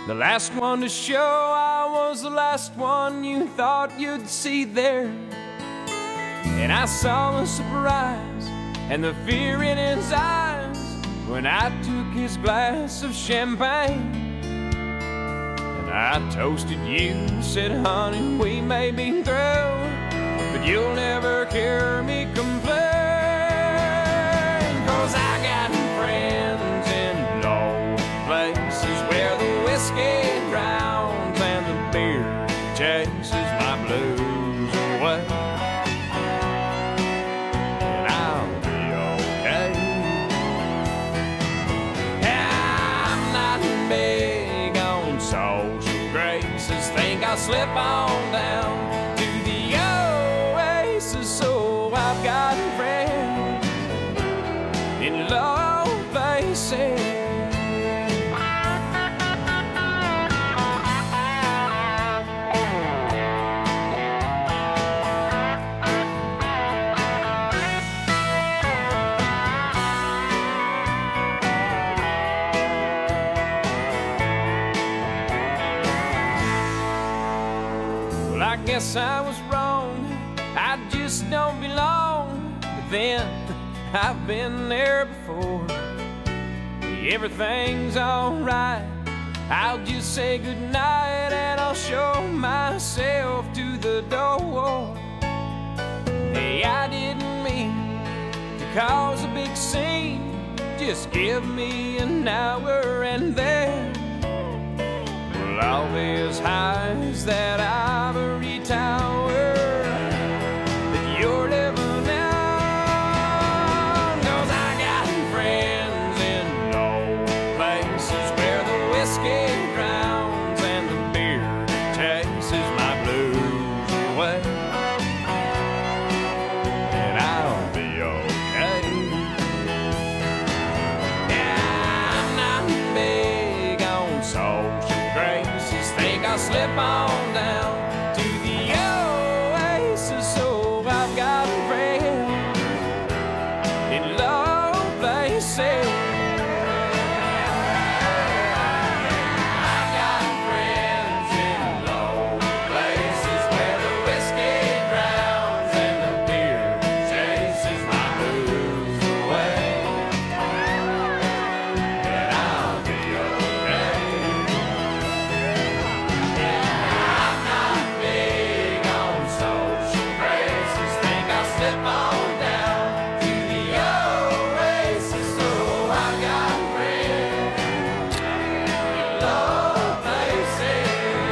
The last one to show, I was the last one you thought you'd see there. And I saw the surprise and the fear in his eyes when I took his glass of champagne. And I toasted you and said, honey, we may be through, but you'll never hear me complain. 'Cause I got friends in low places where the whiskey drowns and the beer chases my blues away. And I'll be okay. I'm not big on social graces. Think I'll slip on down to the oasis. So I've got friends in low places. Well, I guess I was wrong. I just don't belong. But then I've been there before. Everything's alright. I'll just say goodnight and I'll show myself to the door. Hey, I didn't mean to cause a big scene. Just give me an hour and then well, I'll be as high as that ivory tower that you're living in. 'Cause I got friends in low places where the whiskey drowns and the beer chases my blues away. And I'll be okay. Yeah, I'm not big on social graces. Think I'll slip on down to the oasis. So I've got friends in low places. I've got friends in low places where the whiskey drowns and the beer chases my blues away. And I'll be okay. I'm not big on social graces. Think I'll slip on down to the oasis. So I've got friends in low places.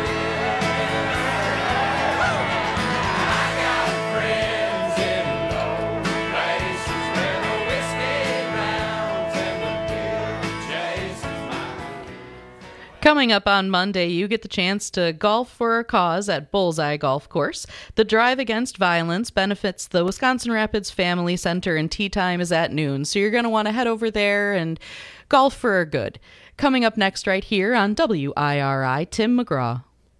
I got friends in low places where the whiskey drowns and the beer chases my. Coming up on Monday, you get the chance to golf for a cause at Bullseye Golf Course. The Drive Against Violence benefits the Wisconsin Rapids Family Center, and tea time is at noon. So you're going to want to head over there and golf for a good. Coming up next right here on WIRI, Tim McGraw.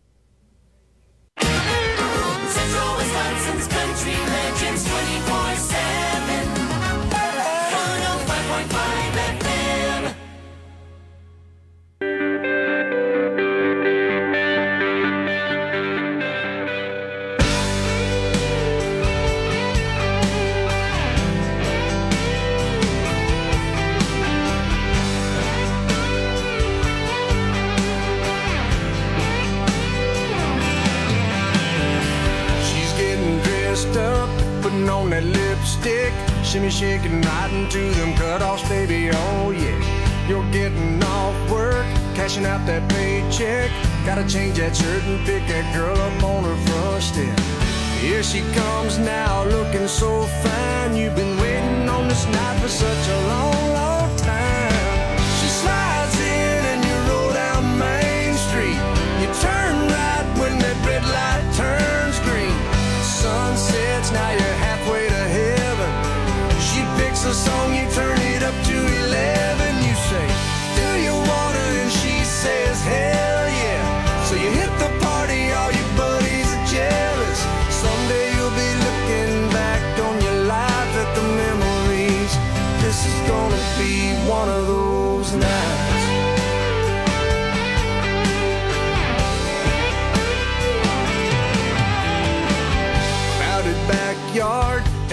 Central Wisconsin's country legends 24/7. 105.5 FM. She's getting dressed up, putting on that lipstick, shimmy shaking right into them cutoffs, baby, oh yeah. You're getting off work, cashing out that paycheck, gotta change that shirt and pick that girl up on her front step. Here she comes now, looking so fine, you've been waiting on this night for such a long, long time. She slides in and you roll down Main Street, you turn right when that red light turns green. Sun sets, now you're halfway to heaven. She picks a song, you turn it up to 11. You say, do you wanna? And she says, hell yeah. So you hit the party, all your buddies are jealous. Someday you'll be looking back on your life at the memories. This is gonna be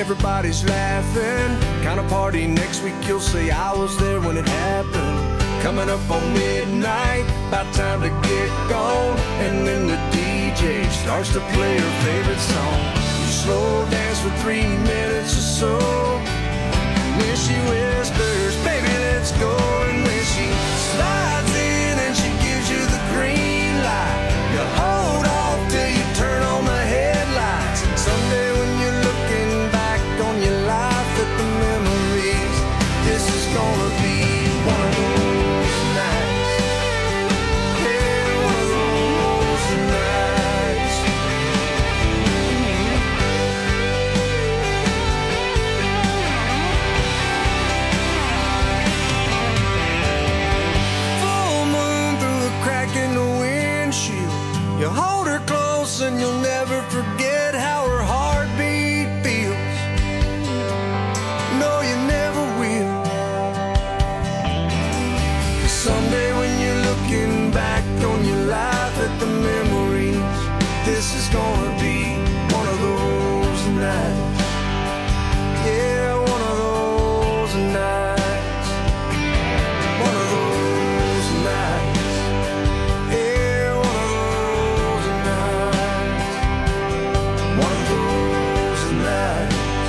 everybody's laughing. Kind of party next week, you'll say I was there when it happened. Coming up on midnight, about time to get gone. And then the DJ starts to play her favorite song. You slow dance for 3 minutes or so. And then she whispers, baby, let's go. And when she slides in and she gives you the green light, you hold off till you turn on the headlights. Someday when you're looking back on your life at the memories, this is gonna be one of those nights. Yeah, one of those nights. Full moon through a crack in the windshield. You hold her close and you'll never forget how her heartbeat feels. No, you never will. 'Cause someday when you're looking back on your life at the memories, this is gonna be one of those nights. Yeah, one of those nights. One of those nights. Yeah, one of those nights. One of those nights.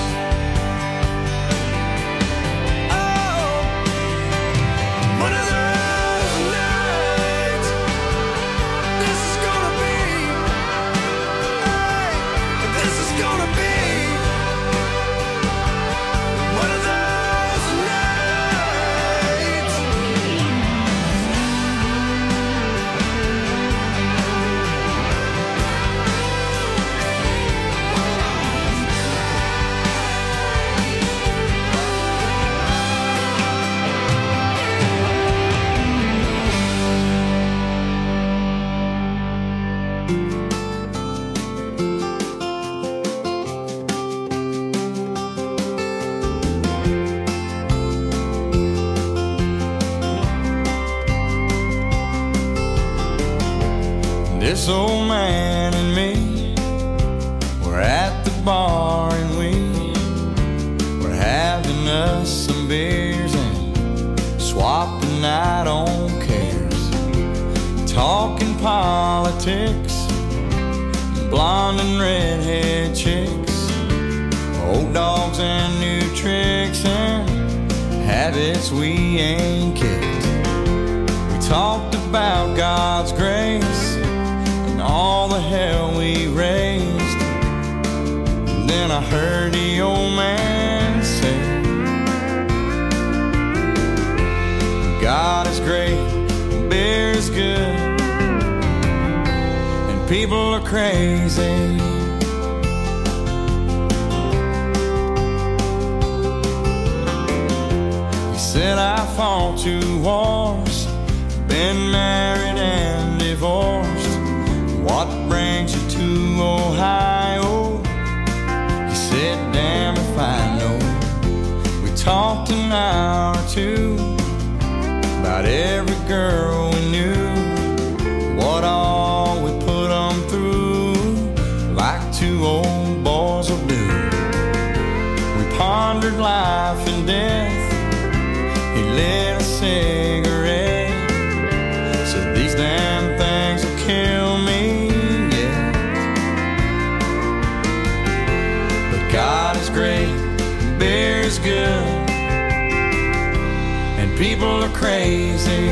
Oh, one of those nights. This is gonna be. Hey, this is gonna be one of those nights. This old man and me were at the bar and we were having us some beers and swapping out on cares, talking politics, blonde and redhead chicks, old dogs and new tricks and habits we ain't kicked. We talked about God's grace, all the hell we raised. And then I heard the old man say, God is great, beer is good, and people are crazy. He said I fought 2 wars, been married and divorced. What brings you to Ohio? He said, damn if I know. We talked an hour or 2 about every girl we knew, what all we put them through, like 2 old boys will do. We pondered life and death. He lit a cigarette, said these damn things will kill me. God is great, beer is good, and people are crazy.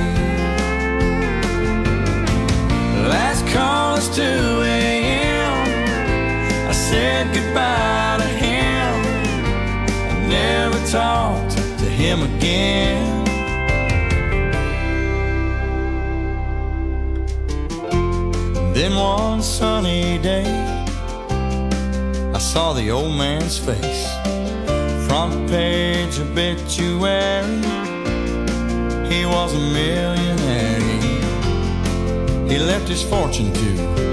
Last call is 2 a.m. I said goodbye to him. I never talked to him again. Then one sunny day, I saw the old man's face, front page obituary. He was a millionaire. He left his fortune to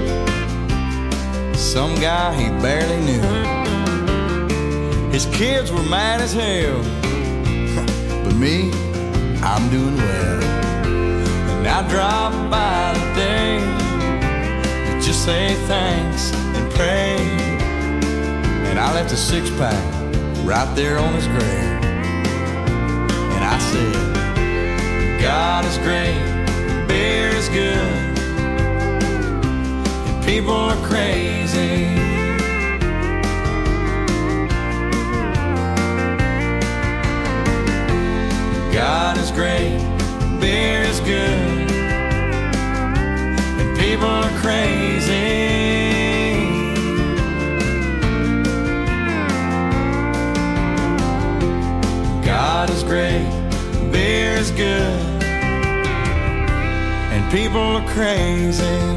some guy he barely knew. His kids were mad as hell, but me, I'm doing well. And I drop by today to just say thanks and pray. And I left a 6-pack right there on his grave. And I said, God is great, beer is good, and people are crazy. God is great, beer is good, and people are crazy. God is great, beer is good, and people are crazy.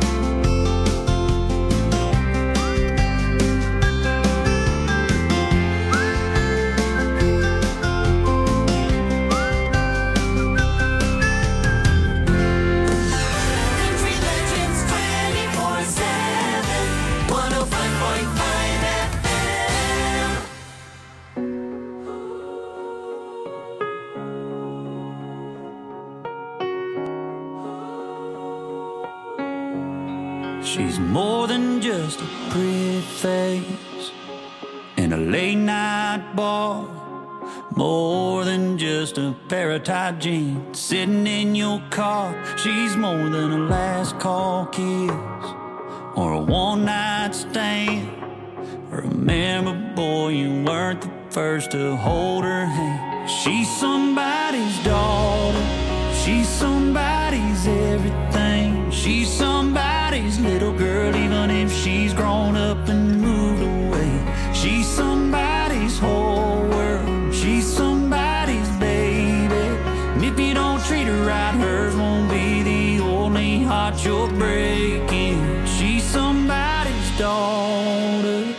She's more than just a pretty face in a late night bar, more than just a pair of tight jeans sitting in your car. She's more than a last call kiss or a one night stand. Remember, boy, you weren't the first to hold her hand. She's somebody's daughter, she's somebody's everything. She's somebody's little girl, even if she's grown up and moved away. She's somebody's whole world, she's somebody's baby. And if you don't treat her right, hers won't be the only heart you're breaking. She's somebody's daughter.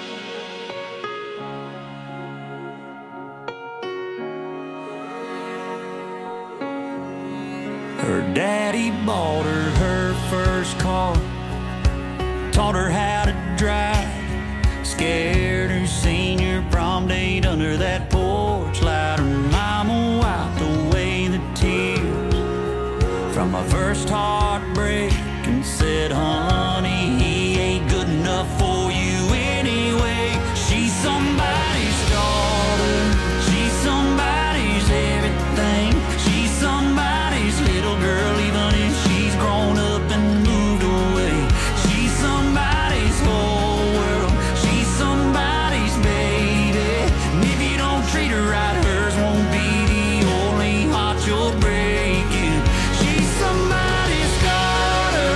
Her daddy bought her first car, taught her how to drive, scared her senior prom date under that porch light. Her mama wiped away the tears from my first heartbreak and said, honey, he ain't good enough for you anyway. She's somebody's daughter, she's somebody's everything. She's somebody's little girl, even if she's grown up and moved away. She's somebody's whole world, she's somebody's baby. And if you don't treat her right, hers won't be the only heart you're breaking. She's somebody's daughter,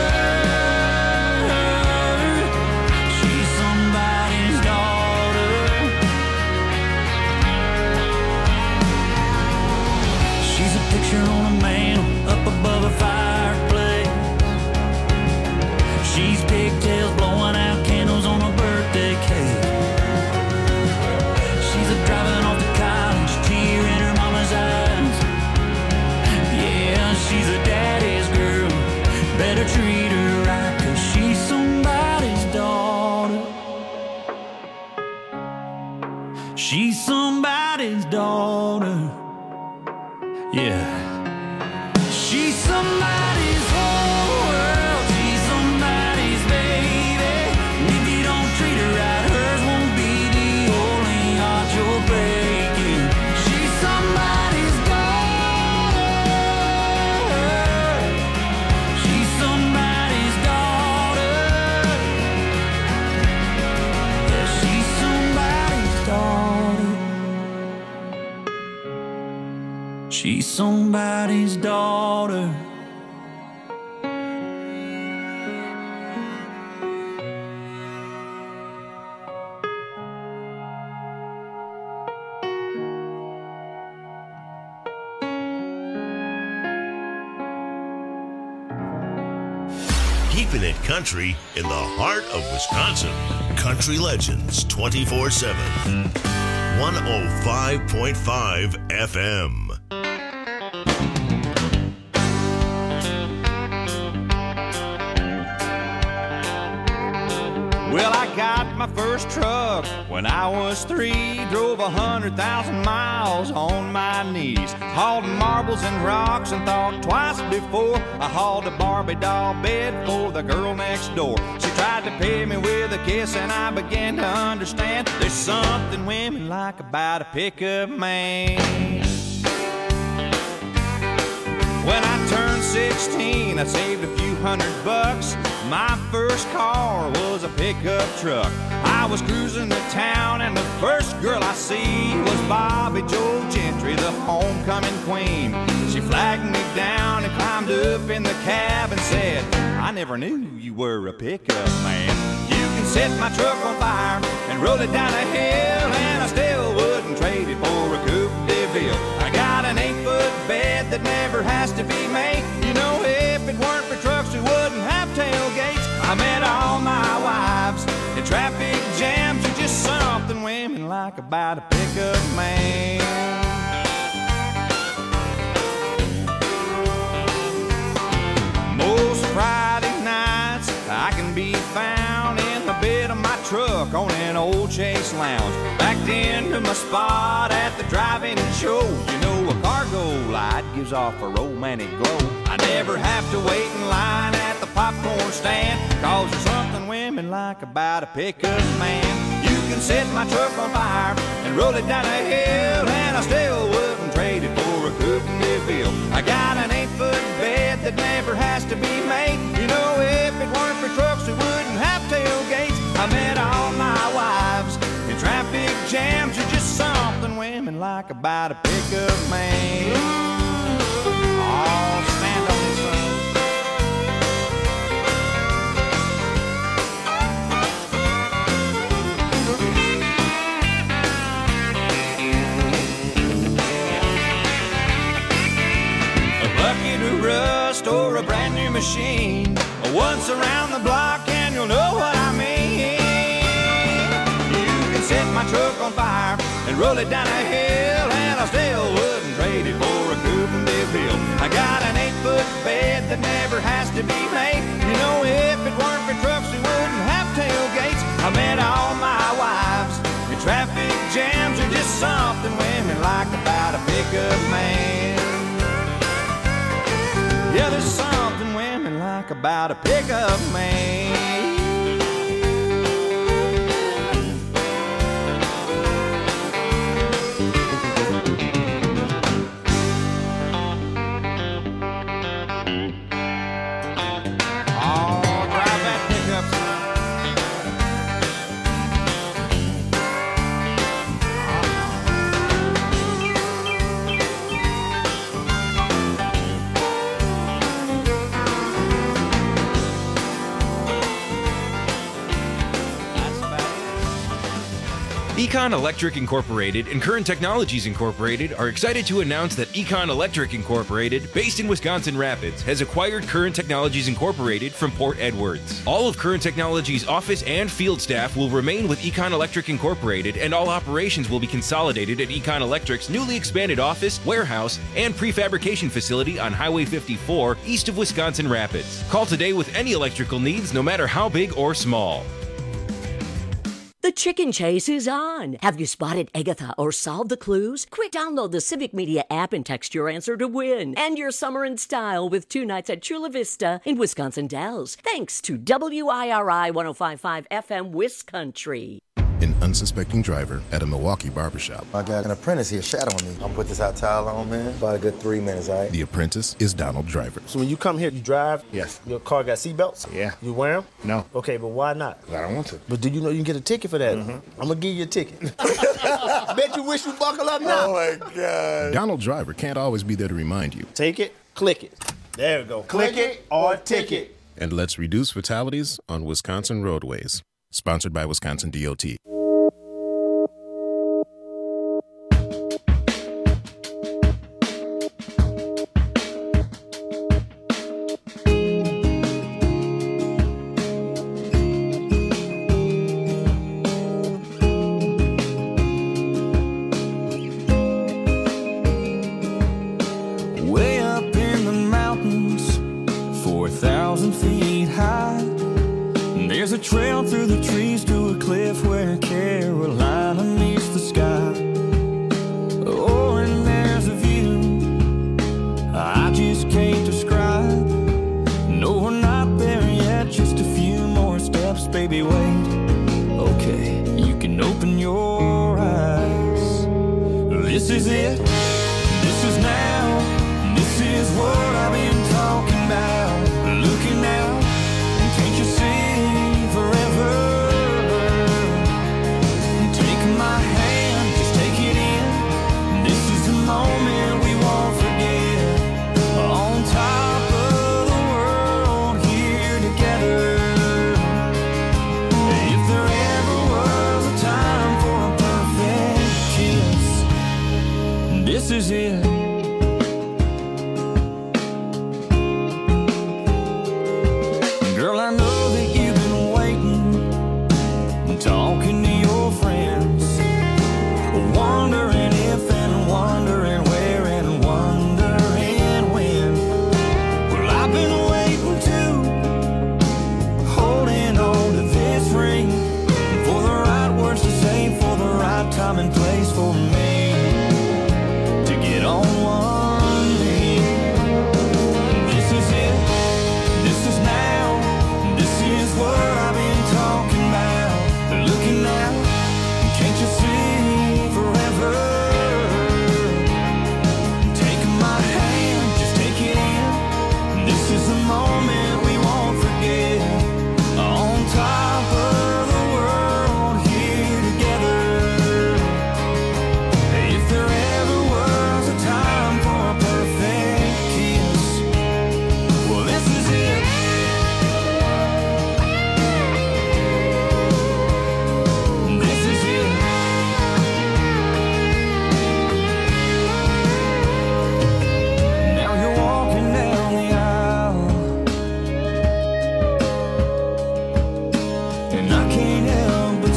she's somebody's daughter. She's a picture on a mantle up above a fireplace. She's pigtails blowing out candles on a birthday cake. She's a driving off to college, tear in her mama's eyes. Yeah, she's a daddy's girl, better treat her right, 'cause she's somebody's daughter. She's somebody's daughter. Yeah. She's somebody's whole world, she's somebody's baby. And if you don't treat her right, hers won't be the only heart you're breaking. She's somebody's daughter, she's somebody's daughter. Yeah, she's somebody's daughter. She's somebody's daughter. Keeping it country in the heart of Wisconsin. Country Legends 24/7. 105.5 FM. Well, I got my first truck when I was 3. Drove 100,000 miles on my knees. Hauled marbles and rocks and thought twice before I hauled a Barbie doll bed for the girl next door. She tried to pay me with a kiss and I began to understand there's something women like about a pickup man. When I turned 16, I saved a few $100. My first car was a pickup truck. I was cruising to town and the first girl I see was Bobby Joe Gentry, the homecoming queen. She flagged me down and climbed up in the cab and said, I never knew you were a pickup man. You can set my truck on fire and roll it down a hill, and I still wouldn't trade it for a Coupe de Ville. I got an 8-foot bed that never has to be made. You know, if it weren't for trucks, we wouldn't have tailgates. I met all my wives in traffic jams. You're just something women like about a pickup man. Most Friday nights I can be found in the bed of my truck on an old Chase Lounge, backed into my spot at the drive-in show. You know, a cargo light gives off a romantic glow. I never have to wait in line at the popcorn stand, cause there's something women like about a pickup man. You can set my truck on fire and roll it down a hill, and I still wouldn't trade it for a Coupe de Ville. I got an 8-foot bed that never has to be made. You know, if it weren't for trucks, we wouldn't have tailgates. I met all my wives in traffic jams. You're just something women like about a pickup man. Oh, stand on this side. A bucket of rust or a brand new machine, once around the block and you'll know what I mean. You can set my truck on fire and roll it down a hill, and I still wouldn't trade it for a Coupe de Ville. I got an 8-foot bed that never has to be made. You know, if it weren't for trucks, we wouldn't have tailgates. I met all my wives in traffic jams. Are just something women like about a pickup man. Yeah, there's something women like about a pickup man. Econ Electric Incorporated and Current Technologies Incorporated are excited to announce that Econ Electric Incorporated, based in Wisconsin Rapids, has acquired Current Technologies Incorporated from Port Edwards. All of Current Technologies' office and field staff will remain with Econ Electric Incorporated, and all operations will be consolidated at Econ Electric's newly expanded office, warehouse, and prefabrication facility on Highway 54 east of Wisconsin Rapids. Call today with any electrical needs, no matter how big or small. The chicken chase is on. Have you spotted Agatha or solved the clues? Quick download the Civic Media app and text your answer to win. End your summer in style with 2 nights at Chula Vista in Wisconsin Dells. Thanks to WIRI 105.5 FM Wiscountry. An unsuspecting driver at a Milwaukee barbershop. I got an apprentice here shadowing me. I'm gonna put this hot towel on, man. About a good 3 minutes, all right? The apprentice is Donald Driver. So when you come here, you drive? Yes. Your car got seatbelts? Yeah. You wear them? No. Okay, but why not? I don't want to. But do you know you can get a ticket for that? Mm-hmm. I'm gonna give you a ticket. Bet you wish you buckle up now. Oh my God. Donald Driver can't always be there to remind you. Take it, click it. There we go. Click it or ticket. And let's reduce fatalities on Wisconsin roadways. Sponsored by Wisconsin DOT. Way up in the mountains, 4,000 feet high, there's a trail through the trees to a cliff where Carolina meets the sky. Oh, and there's a view I just can't describe. No, we're not there yet, just a few more steps, baby, wait. Okay, you can open your eyes. This is it, this is now, this is what I've been talking about. Looking out, can't you see forever? Take my hand, just take it in. This is the moment we won't forget. On top of the world, here together. If there ever was a time for a perfect kiss, this is it. Girl, I know that you've been waiting, talking to your friends, wondering if and wondering where and wondering when. Well, I've been waiting too, holding on to this ring, for the right words to say, for the right time and place for me to get on one knee. This is it, this is now, this is what I've been talking about. Looking out, can't you see forever? Take my hand, just take it in. This is the moment we won't forget. On top of the world, here together. If there ever was a time for a perfect kiss, well, this is it. This is it. Now you're walking down the aisle, and I can't help but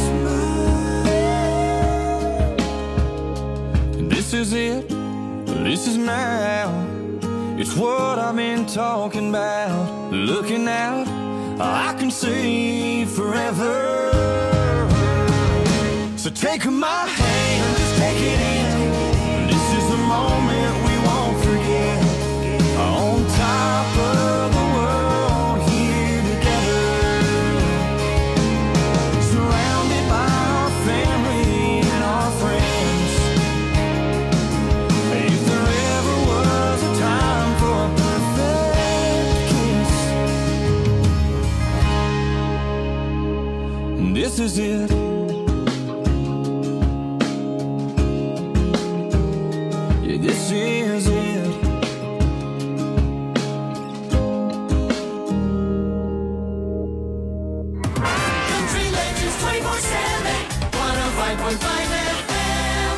smile. This is it, this is now. It's what I've been talking about. Looking out, I can see forever. So take my hand, just take it in. This is the moment we won't forget. On top of the world, here together. Surrounded by our family and our friends. If there ever was a time for a perfect kiss, this is it. Yeah, this is it. Country Legends 24/7, 105.5 FM.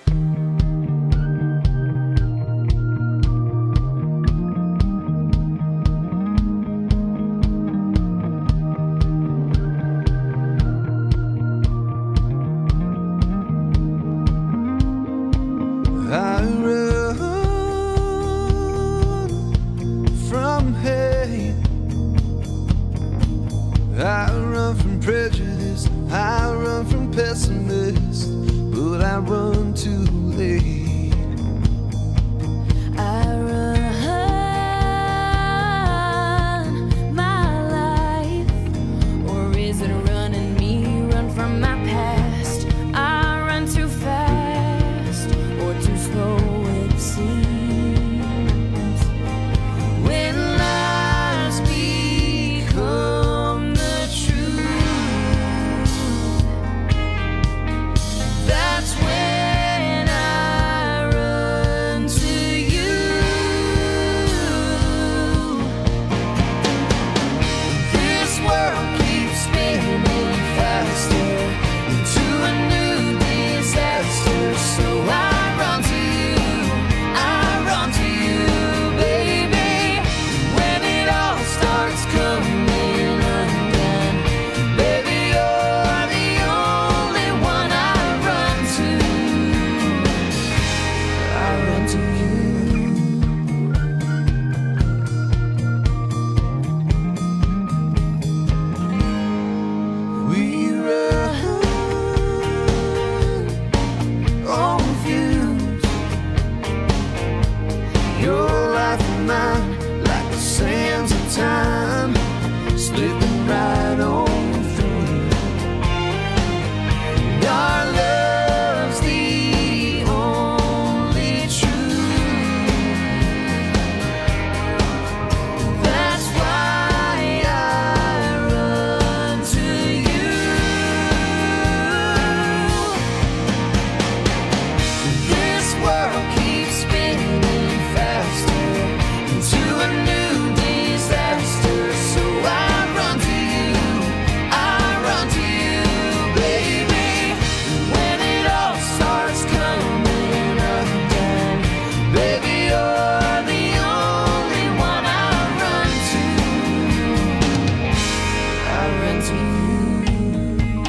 I run from hate. I run from prejudice. I run from pessimists. But I run too late. I run my life, or is it running me? Run from my past. I run too fast, or too slow it seems. When lies become the truth, that's when I slipping right on through. Our love's the only truth. That's why I run to you. This world keeps spinning faster into a new disaster, so I run to you, baby. When it all starts coming undone, baby, you're the only one I run to. I run to you.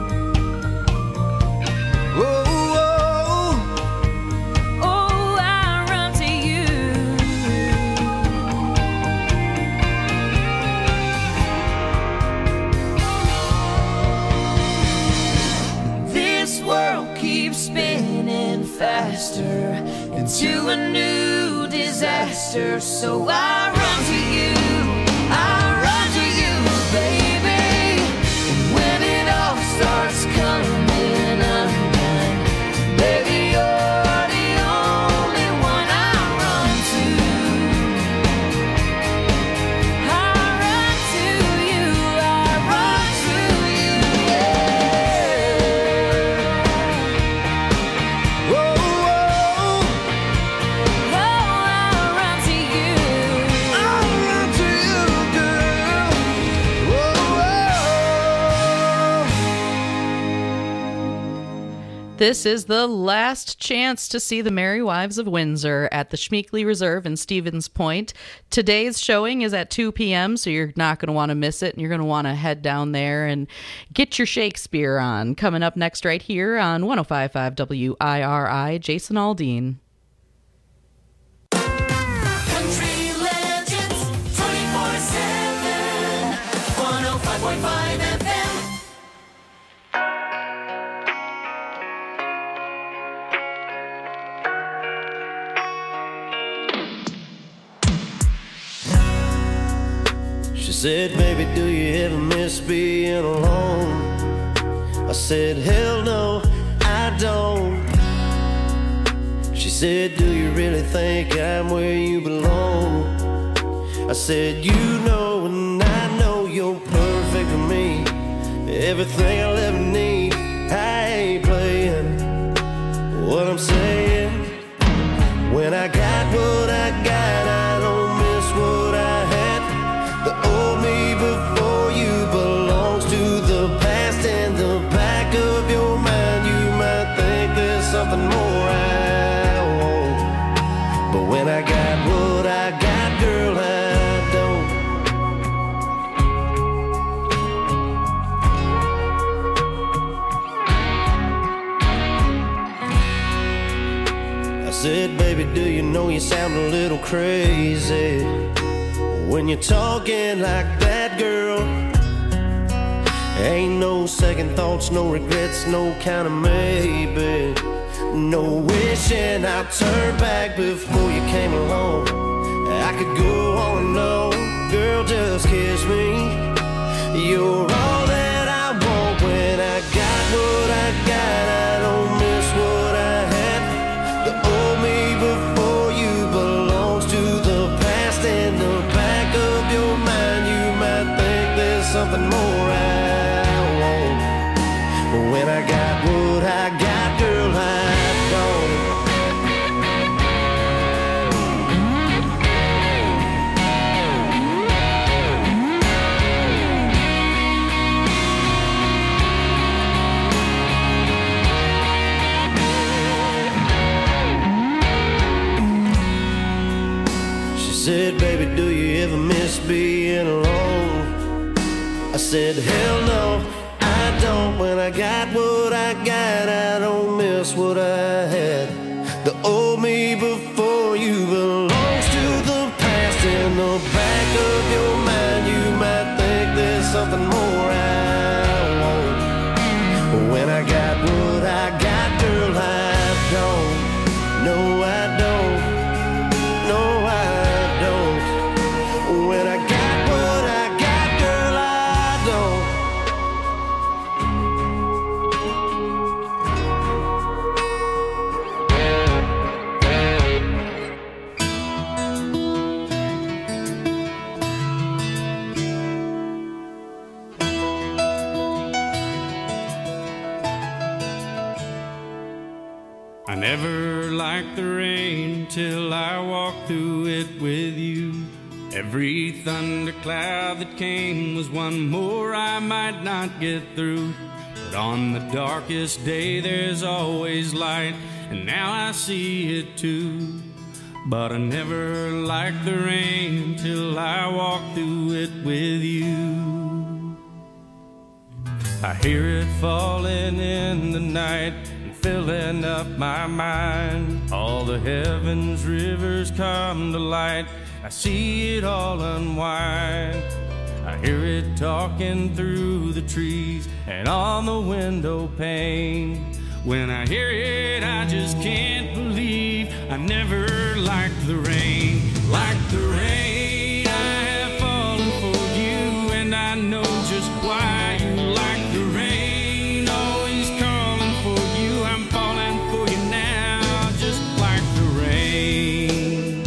Oh, I run to you. This world keeps spinning faster into a new disaster, so I run to you. I run to you, baby. And when it all starts coming undone, baby, you're the only one I run to. I run to you. I run to you, yeah. Oh, I run to you. I run to you, girl. This is the last chance to see the Merry Wives of Windsor at the Schmeekley Reserve in Stevens Point. Today's showing is at 2 p.m., so you're not going to want to miss it, and you're going to want to head down there and get your Shakespeare on. Coming up next right here on 105.5 WIRI, Jason Aldean. Country Legends 24/7, 105.5 FM. She said, baby, do you ever miss being alone? I said, hell no, I don't. She said, do you really think I'm where you belong? I said, you know and I know you're perfect for me. Everything I'll ever need, I ain't playing. What I'm saying, when I got what I got, I don't miss what I had. The old me before you belongs to the past. In the back of your mind, you might think there's something more I want. But when I got what I got, girl, I don't. I said, baby, do you know you sound a little crazy when you're talking like that, girl? Ain't no second thoughts, no regrets, no kind of maybe. No wishing I'd turn back before you came along. I could go on and on, girl, just kiss me. You're all that I want. When I got what I got, I don't miss what I had. The old me before you belongs to the past. In the back of your mind, you might think there's something more I want. But when I got what I got, girl, I don't. She said, baby, do you ever miss being alone? I said, hell no, I don't. When I got what I got, I don't miss what I had. The old me before you belongs to the past. In the back of your mind, you might think there's something more I want. But when I got what I got, girl, I don't. No, I don't. No, I don't. When I got what I got, girl, I I never liked the rain till I walked through it with you. Every thundercloud that came was one more I might not get through. But on the darkest day there's always light, and now I see it too. But I never liked the rain till I walked through it with you. I hear it falling in the night, filling up my mind. All the heavens rivers come to light, I see it all unwind. I hear it talking through the trees and on the window pane. When I hear it, I just can't believe I never liked the rain. Like the rain, I have fallen for you, and I know just why you like the rain. Always calling for you, I'm falling for you now, just like the rain.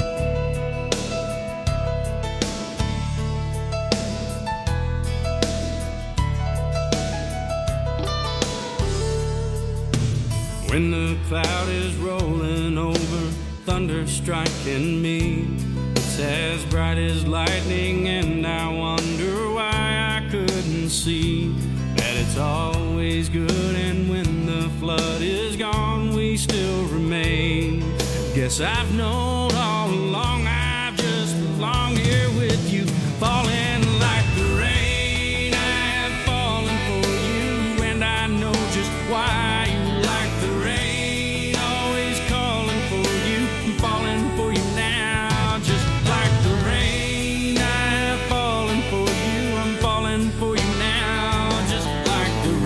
When the cloud is rolling over, thunder striking me, it's as bright as lightning, and I wonder why I couldn't see that it's always good, and when the flood is gone, we still remain. Guess I've known all along, I've just belonged here with you, falling like the rain. I have fallen for you, and I know just why you like the rain. Always calling for you, I'm falling for you now, just like the rain. I have fallen for you, I'm falling for you now, just like the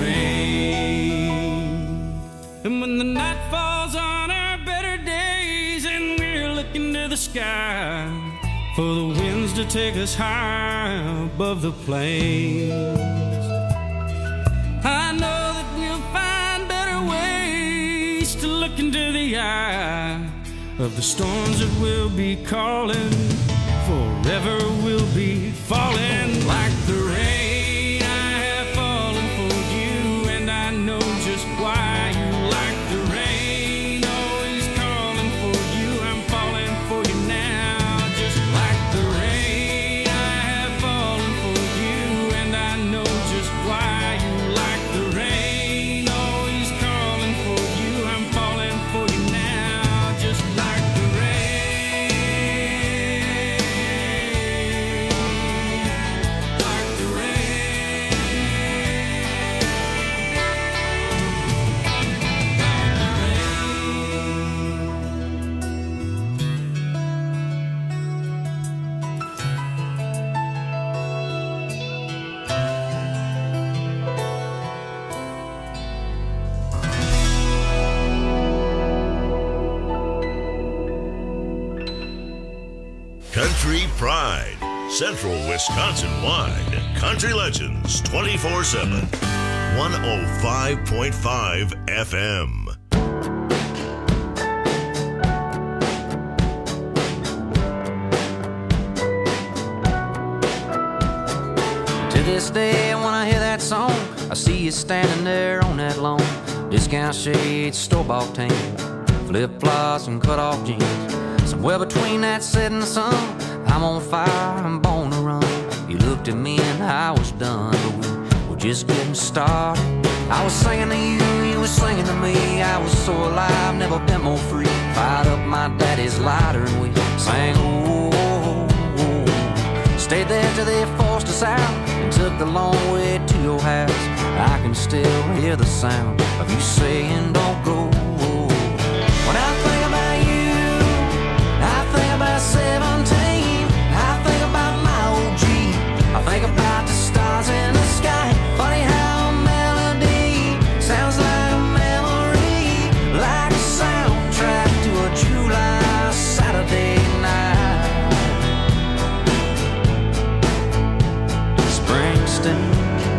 rain. And when the night falls on our better days and we're looking to the sky for the winds to take us high above the plains, I know that we'll find better ways to look into the eye of the storms that will be calling. Forever we'll be falling like the rain. I have fallen for you, and I know just why you like the rain. Always calling for you, I'm falling for you now, just like the rain. I have fallen for you, and I know just why you like the rain. Always calling for you, I'm falling for you now, just like the rain. Like the rain. Country Pride, Central Wisconsin-wide. Country Legends 24/7. 105.5 FM. To this day, when I hear that song, I see you standing there on that lawn. Discount shades, store-bought tan, flip-flops and cut-off jeans. Somewhere between that setting sun, I'm on fire, I'm born to run. You looked at me and I was done, but we were just getting started. I was singing to you, you were singing to me. I was so alive, never been more free. Fired up my daddy's lighter and we sang, oh, oh, oh. Stayed there till they forced us out and took the long way to your house. I can still hear the sound of you saying, don't go. When I think about you, I think about 17. I think about my old Jeep. I think about the stars in the sky. Funny how a melody sounds like a memory, like a soundtrack to a July Saturday night. Springsteen.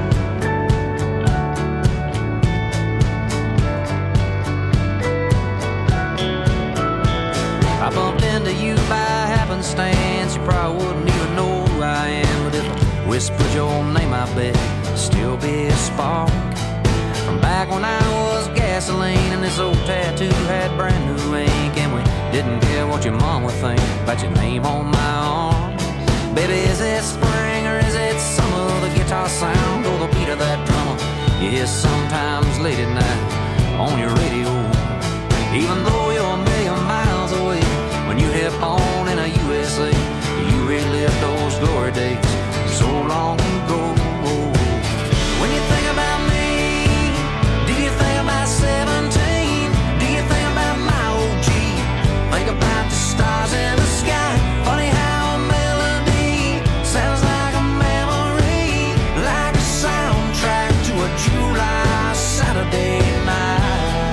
I bumped into you by happenstance. You probably wouldn't even know who I am, but if I whispered your name, I bet it'd still be a spark. from back when I was gasoline and this old tattoo had brand new ink, and we didn't care what your mom would think about your name on my arm. Baby, is it spring or is it summer? The guitar sound or the beat of that drummer you hear sometimes late at night on your radio. Even though you're a million miles away, when you hit on in a USA, you relive those glory days so long ago. When you think about me, do you think about 17? Do you think about my OG? Think about the stars in the sky. Funny how a melody sounds like a memory, like a soundtrack to a July Saturday night.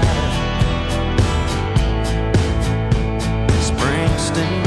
Springsteen.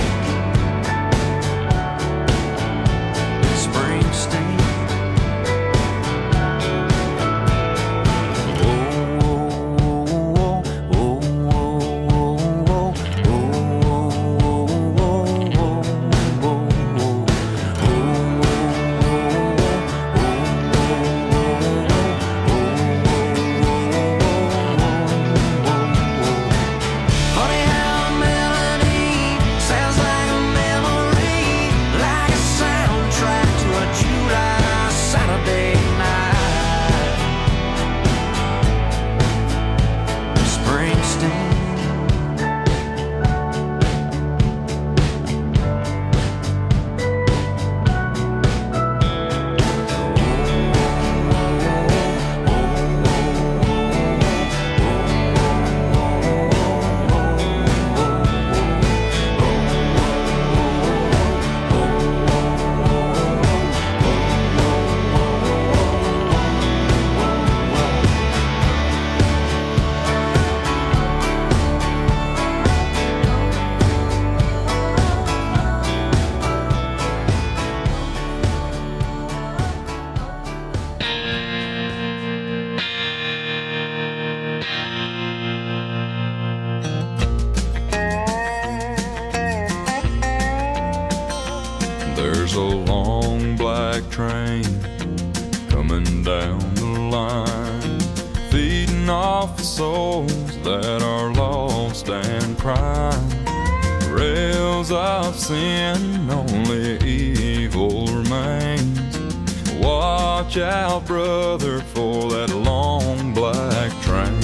There's a long black train coming down the line, feeding off the souls that are lost and crying. Rails of sin, only evil remains. Watch out, brother, for that long black train.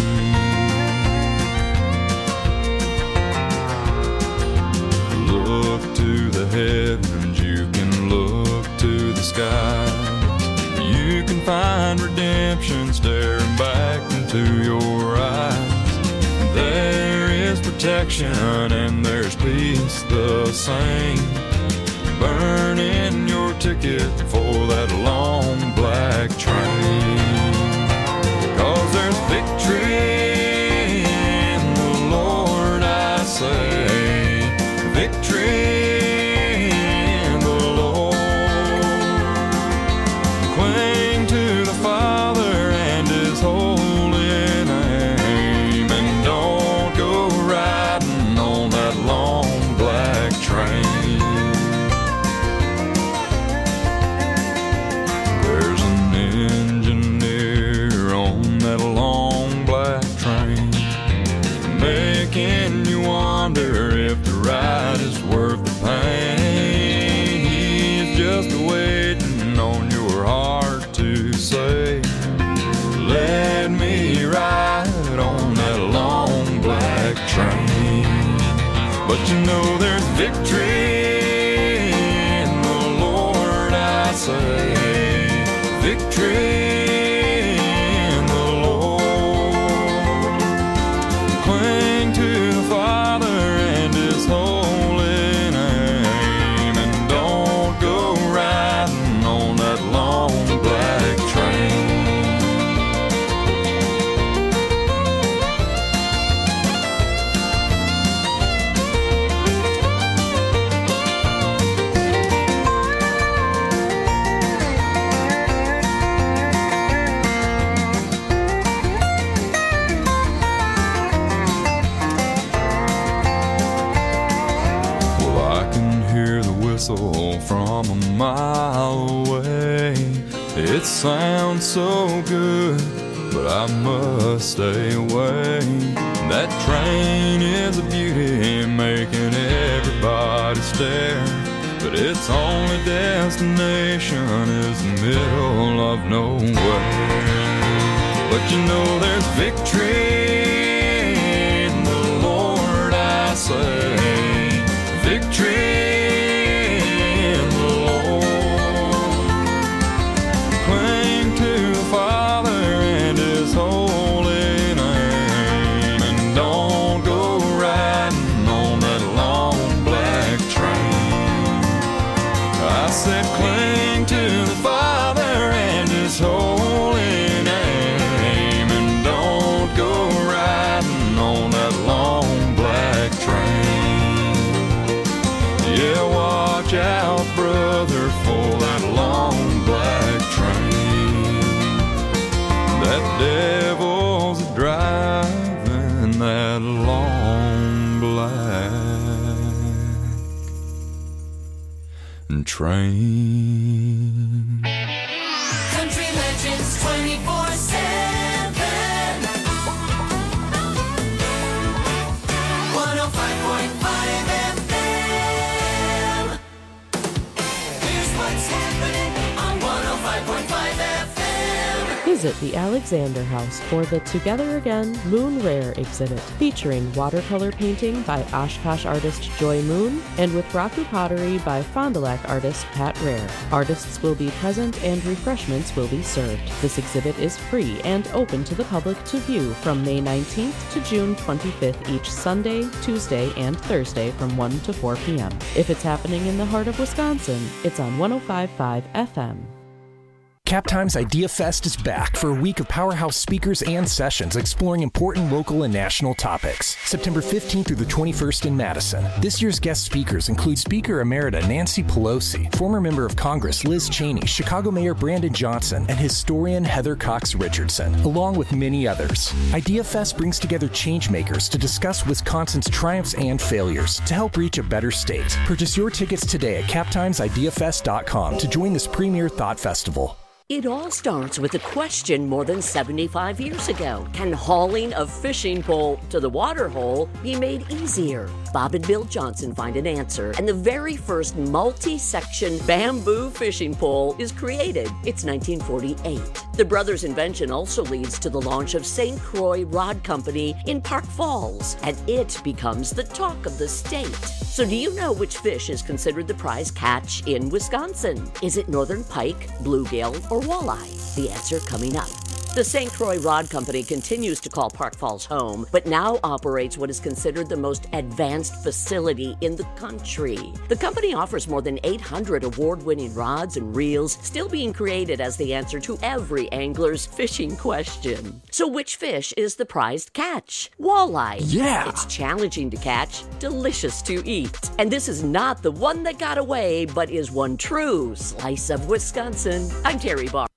Look to the heavens, you can look to the sky. You can find redemption staring back into your eyes. There is protection and there's peace the same. Burning your ticket for that long black train. 'Cause there's victory in the Lord, I say. Victory in the Lord. Cling to the Father and His holy name, and don't go riding on that long black train. There's an engineer on that long black train, making you wonder if the ride is worth the pain. He's just waiting on your heart to say, let me ride on that long black train. But you know there's victory in the Lord, I say. Victory in the Lord. Cling to the Father and His holy name, and don't go riding on that long black train. From a mile away, it sounds so good but I must stay away. That train is a beauty, making everybody stare, but its only destination is the middle of nowhere. But you know there's victory in the Lord, I say. Victory in the Lord. Cling to the Father and His holy name, and don't go riding on that long black train. I said cling to the Father and His holy name, and don't go riding on that long black train. Yeah, watch out, brother, for that long black train. That devil's driving that long black train. Country Legends 24/7. 105.5 FM. Here's what's happening on 105.5 FM. Visit the Alexander House for the Together Again Moon Rare exhibit, featuring watercolor painting by Oshkosh artist Joy Moon and with Raku pottery by Fond du Lac artist Pat Rare. Artists will be present and refreshments will be served. This exhibit is free and open to the public to view from May 19th to June 25th each Sunday, Tuesday, and Thursday from 1 to 4 p.m. If it's happening in the heart of Wisconsin, it's on 105.5 FM. CapTime's Idea Fest is back for a week of powerhouse speakers and sessions exploring important local and national topics. September 15th through the 21st in Madison. This year's guest speakers include Speaker Emerita Nancy Pelosi, former member of Congress Liz Cheney, Chicago Mayor Brandon Johnson, and historian Heather Cox Richardson, along with many others. Idea Fest brings together changemakers to discuss Wisconsin's triumphs and failures to help reach a better state. Purchase your tickets today at captimesideafest.com to join this premier thought festival. It all starts with a question more than 75 years ago. Can hauling a fishing pole to the water hole be made easier? Bob and Bill Johnson find an answer, and the very first multi-section bamboo fishing pole is created. It's 1948. The brothers' invention also leads to the launch of St. Croix Rod Company in Park Falls, and it becomes the talk of the state. So do you know which fish is considered the prize catch in Wisconsin? Is it northern pike, bluegill, or walleye? The answer coming up. The St. Croix Rod Company continues to call Park Falls home, but now operates what is considered the most advanced facility in the country. The company offers more than 800 award-winning rods and reels, still being created as the answer to every angler's fishing question. So which fish is the prized catch? Walleye. Yeah! It's challenging to catch, delicious to eat. And this is not the one that got away, but is one true slice of Wisconsin. I'm Terry Barr.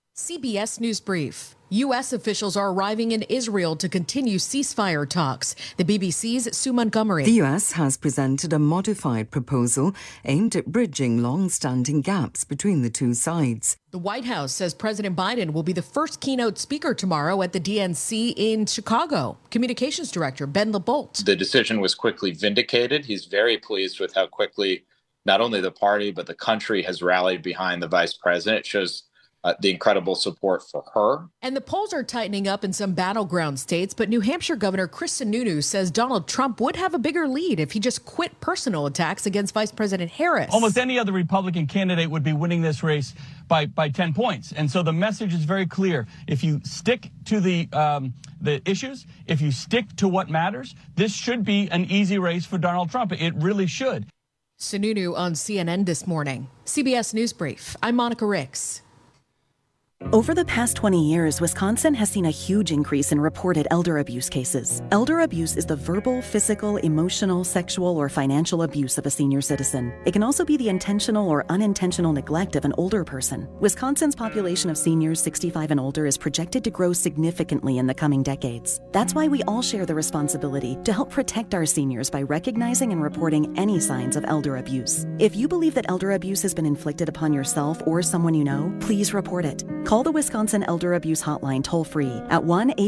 CBS News Brief. U.S. officials are arriving in Israel to continue ceasefire talks. The BBC's Sue Montgomery. The U.S. has presented a modified proposal aimed at bridging long-standing gaps between the two sides. The White House says President Biden will be the first keynote speaker tomorrow at the DNC in Chicago. Communications Director Ben LeBolt. The decision was quickly vindicated. He's very pleased with how quickly not only the party, but the country has rallied behind the vice president. It shows the incredible support for her. And the polls are tightening up in some battleground states, but New Hampshire Governor Chris Sununu says Donald Trump would have a bigger lead if he just quit personal attacks against Vice President Harris. Almost any other Republican candidate would be winning this race by 10 points. And so the message is very clear. If you stick to the issues, if you stick to what matters, this should be an easy race for Donald Trump. It really should. Sununu on CNN this morning. CBS News Brief. I'm Monica Ricks. Over the past 20 years, Wisconsin has seen a huge increase in reported elder abuse cases. Elder abuse is the verbal, physical, emotional, sexual, or financial abuse of a senior citizen. It can also be the intentional or unintentional neglect of an older person. Wisconsin's population of seniors 65 and older is projected to grow significantly in the coming decades. That's why we all share the responsibility to help protect our seniors by recognizing and reporting any signs of elder abuse. If you believe that elder abuse has been inflicted upon yourself or someone you know, please report it. Call Call the Wisconsin Elder Abuse Hotline toll-free at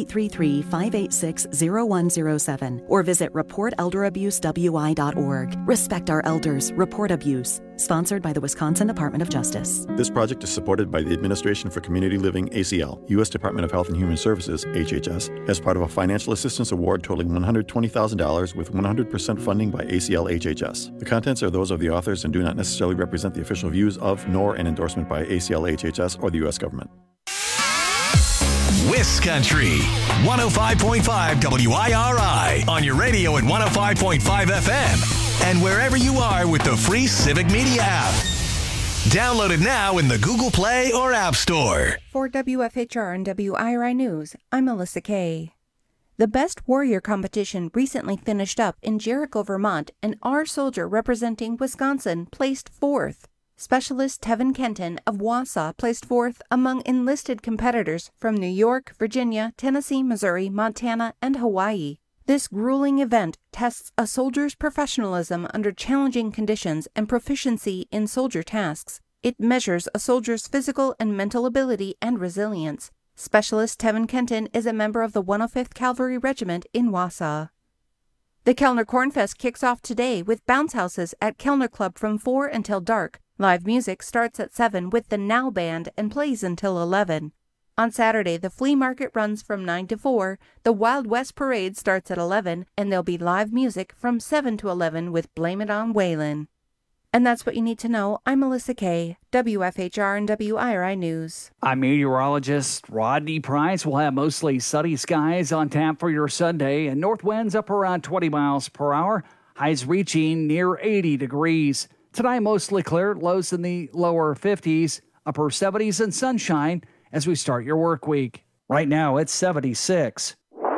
1-833-586-0107 or visit reportelderabusewI.org. Respect our elders. Report abuse. Sponsored by the Wisconsin Department of Justice. This project is supported by the Administration for Community Living, ACL, U.S. Department of Health and Human Services, HHS, as part of a financial assistance award totaling $120,000 with 100% funding by ACL HHS. The contents are those of the authors and do not necessarily represent the official views of, nor an endorsement by ACL HHS or the U.S. government. Wiscountry, 105.5 WIRI on your radio at 105.5 FM and wherever you are with the free Civic Media app. Download it now in the Google Play or App Store. For WFHR and WIRI News, I'm Melissa Kay. The Best Warrior competition recently finished up in Jericho, Vermont, and our soldier representing Wisconsin placed fourth. Specialist Tevin Kenton of Wausau placed fourth among enlisted competitors from New York, Virginia, Tennessee, Missouri, Montana, and Hawaii. This grueling event tests a soldier's professionalism under challenging conditions and proficiency in soldier tasks. It measures a soldier's physical and mental ability and resilience. Specialist Tevin Kenton is a member of the 105th Cavalry Regiment in Wausau. The Kellner Cornfest kicks off today with bounce houses at Kellner Club from 4 until dark. Live music starts at 7 with the Now Band and plays until 11. On Saturday, the flea market runs from 9 to 4, the Wild West Parade starts at 11, and there'll be live music from 7 to 11 with Blame It on Waylon. And that's what you need to know. I'm Melissa Kay, WFHR and WIRI News. I'm meteorologist Rodney Price. We'll have mostly sunny skies on tap for your Sunday, and north winds up around 20 miles per hour, highs reaching near 80 degrees. Tonight, mostly clear, lows in the lower 50s, upper 70s, and sunshine as we start your work week. Right now, it's 76.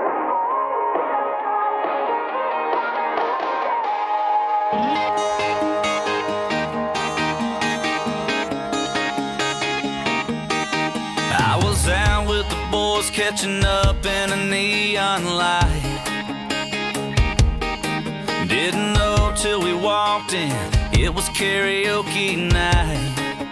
I was out with the boys catching up in a neon light. Didn't know till we walked in, it was karaoke night.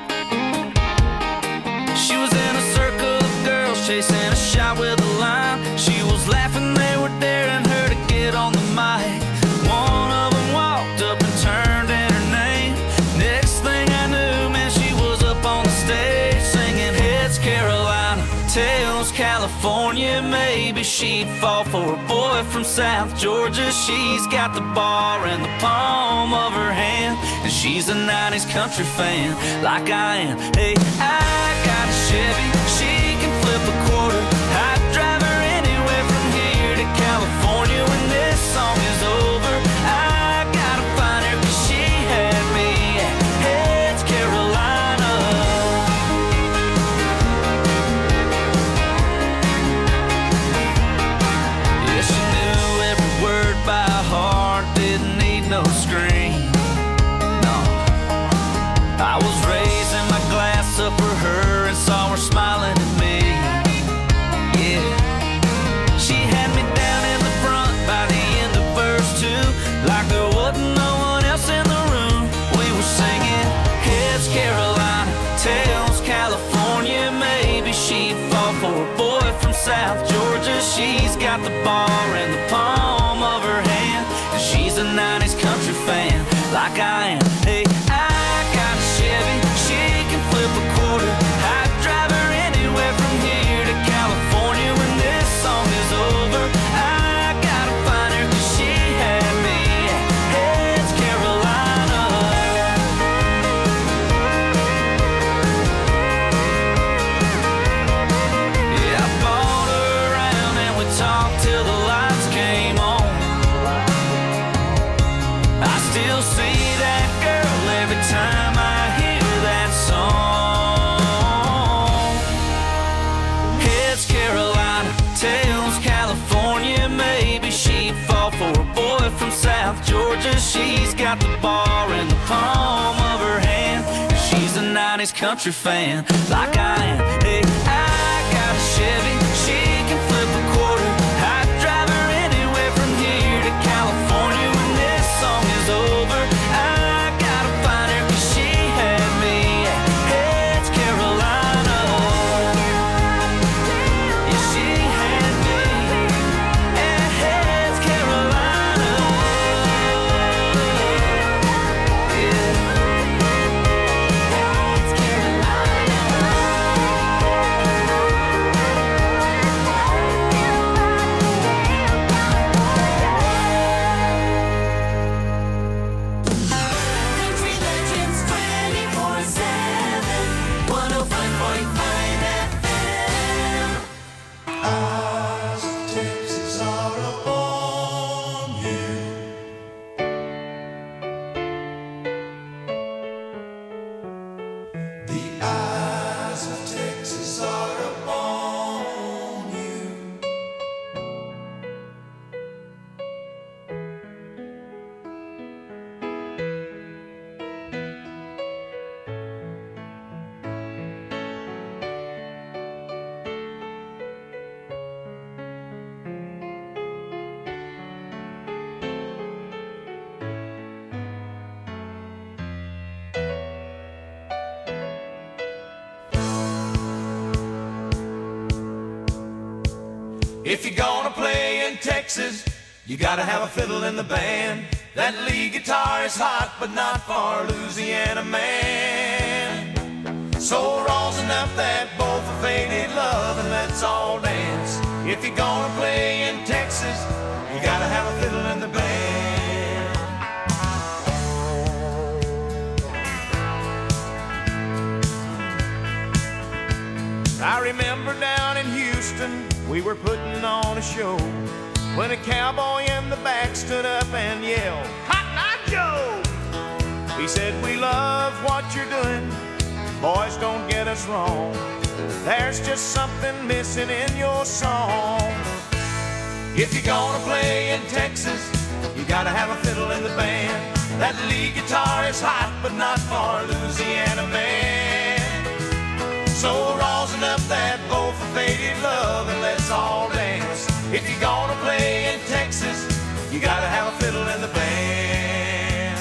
She was in a circle of girls chasing a shot with a line. She was laughing, they were daring her to get on the mic. One of them walked up and turned in her name. Next thing I knew, man, she was up on the stage singing Heads Carolina, Tails California. Maybe she'd fall for a boy from South Georgia. She's got the bar in the palm of her hand, and she's a 90s country fan like I am. Hey, I got a Chevy, she can flip a quarter. I'd drive her anywhere from here to California. When this song is over, I gotta find her, 'cause she had me at Heads Carolina. Yeah, she knew every word by heart, didn't need no screen. No, I was raising my glass up for her and saw her smiling at me. Yeah, she had me down in the front by the end of verse 2, like there wasn't no one else in the room. We were singing Heads Carolina, Tails California. Maybe she'd fall for a boy from South Georgia. She's got the bar in the palm of her hand, and she's a 90s country fan like I am. Hey, I got a Chevy, she can flip a quarter. I'd drive her anywhere from here to California. When this song is over, I gotta find her, 'cause she had me at Heads Carolina. Yeah, I bought her around and we talked till the lights came on. I still see that girl every time I hear that song. Heads Carolina, Tails California. Maybe she'd fall for a boy from South Georgia. She's got the bar in the palm of her hand, and she's a 90s country fan like I am. Hey, I got a Chevy, she can flip a quarter. I'd drive her anywhere from here to California. When this song is over, I gotta find her, 'cause she had me at Heads Carolina. If you're gonna play in Texas, you gotta have a fiddle in the band. That lead guitar is hot, but not for Louisiana man. So rosin up that bowl for faded love and let's all dance. If you're gonna play in Texas, you gotta have a fiddle in the band. I remember down in Houston, we were putting on a show when a cowboy in the back stood up and yelled, "Cotton Eye Joe!" He said, "We love what you're doing, boys, don't get us wrong. There's just something missing in your song. If you're gonna play in Texas, you gotta have a fiddle in the band. That lead guitar is hot, but not for Louisiana man. So rosin up that bowl for faded love and let's all dance. If you're gonna play in Texas, you gotta have a fiddle in the band."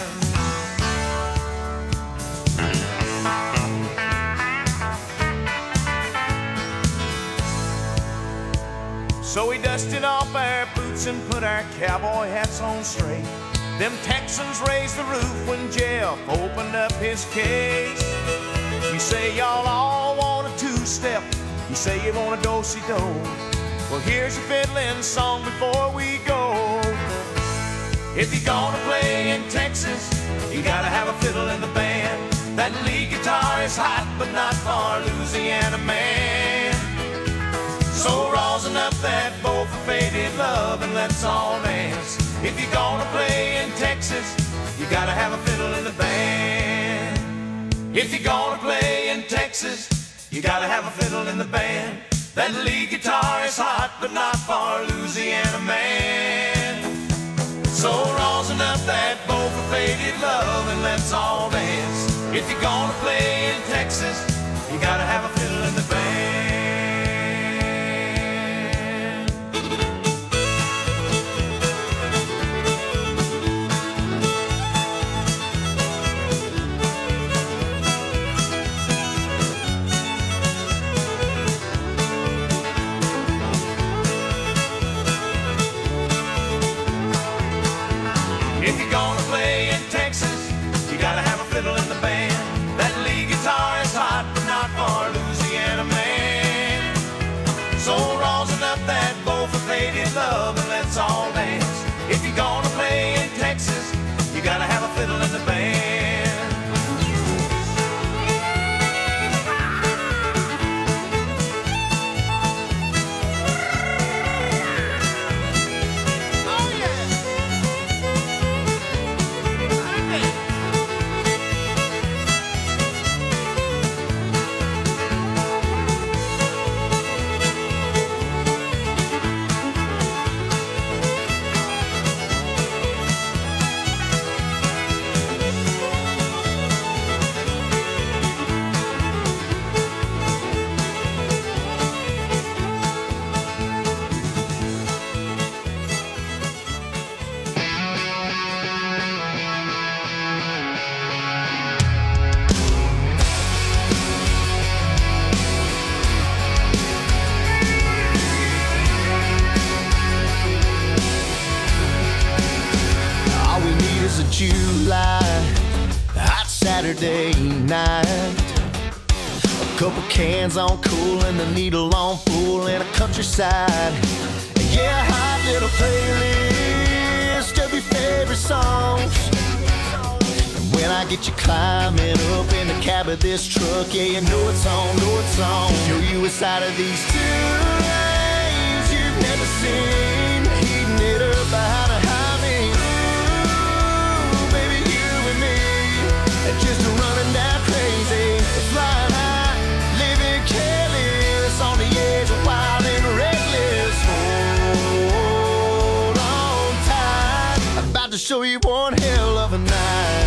So we dusted off our boots and put our cowboy hats on straight. Them Texans raised the roof when Jeff opened up his case. You say y'all all want a two-step, you say you want a do-si-do. Well, here's a fiddling song before we go. If you're gonna play in Texas, you gotta have a fiddle in the band. That lead guitar is hot, but not for Louisiana man. So rosin up that bowl for faded love and let's all dance. If you're gonna play in Texas, you gotta have a fiddle in the band. If you're gonna play in Texas, you gotta have a fiddle in the band. That lead guitar is hot, but not for Louisiana man. So rosin up that bowl for faded love and let's all dance. If you're gonna play in Texas, you gotta have a fiddle in the band. If you're gonna play in Texas, you gotta have a fiddle in the band. That lead guitar is hot, but not for Louisiana man. So rosin up that bowl for faded love and let's all dance. If you're gonna play in Texas, you gotta have a fiddle in the band. July, hot Saturday night. A couple cans on cool and the needle on full in a countryside. Yeah, hot little playlist of your favorite songs. And when I get you climbing up in the cab of this truck, yeah, you know it's on, know it's on. Show you a side of these two lanes you've never seen. Heating it up behind a highway. Just running down crazy, flying high, living careless, on the edge of wild and reckless. Hold on tight, I'm about to show you one hell of a night.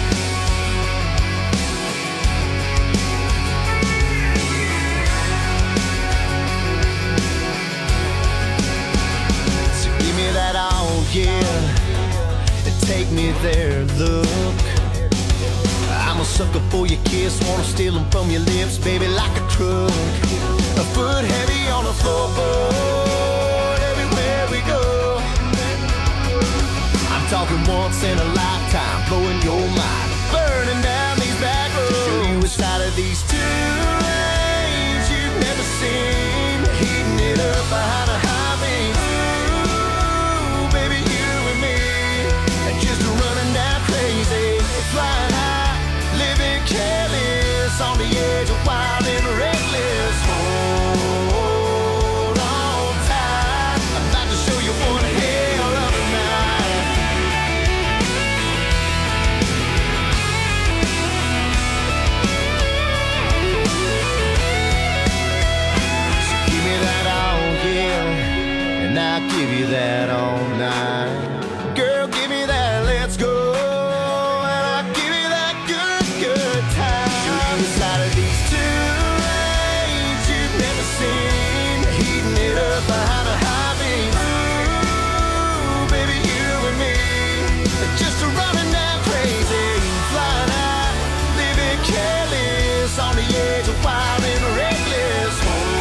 So give me that all, yeah, and take me there, look. I'm a sucker for your kiss, wanna steal them from your lips, baby, like a truck. A foot heavy on the floorboard, every talking once in a lifetime, blowing your mind, burning down these back roads. Show you a side of these two lanes you've never seen, heating it up behind a high beam. Ooh, baby, you and me, and just running down crazy, flying high, living careless, on the edge of wild and reckless. Hold on tight, I'm about to show you one hell of a night. So give me that all, yeah, and I'll give you that all night. Girl, give me that, let's go. Behind a high beam. Ooh, baby, you and me, just running down crazy, flying high, living careless, on the edge of wild and reckless.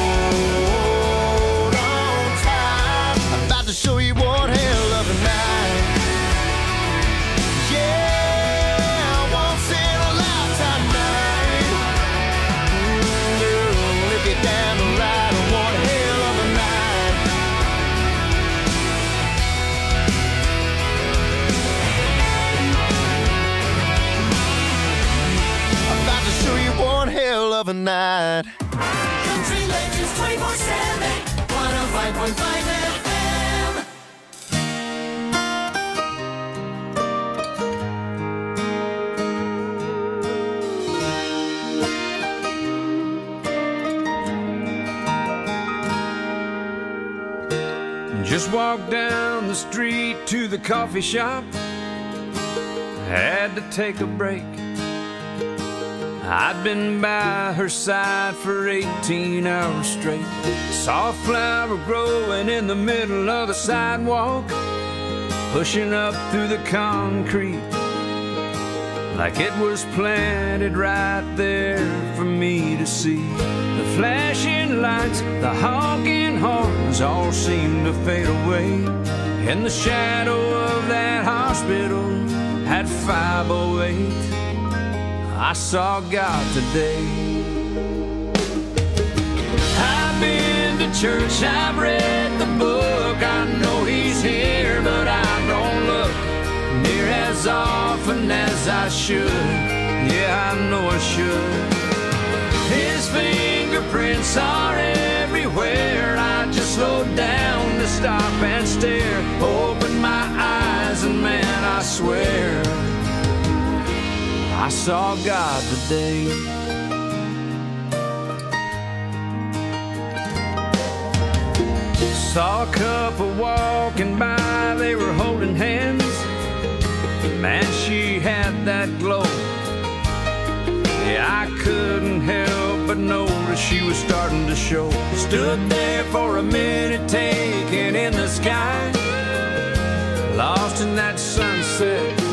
Hold on tight, I'm about to show you one hell of a night. Yeah, once in a lifetime night. Girl, if you're down to ride on one hell of a night. Show you one hell of a night. Country Legends 24/7, 105.5 FM. Just walked down the street to the coffee shop. Had to take a break. I'd been by her side for 18 hours straight. Saw a flower growing in the middle of the sidewalk, pushing up through the concrete like it was planted right there for me to see. The flashing lights, the honking horns all seemed to fade away in the shadow of that hospital at 508. I saw God today. I've been to church, I've read the book, I know he's here, but I don't look near as often as I should. Yeah, I know I should. His fingerprints are everywhere. I just slowed down to stop and stare, open my eyes, and man, I swear I saw God today. Saw a couple walking by, they were holding hands. Man, she had that glow. Yeah, I couldn't help but notice she was starting to show. Stood there for a minute, taking in the sky, lost in that sunset,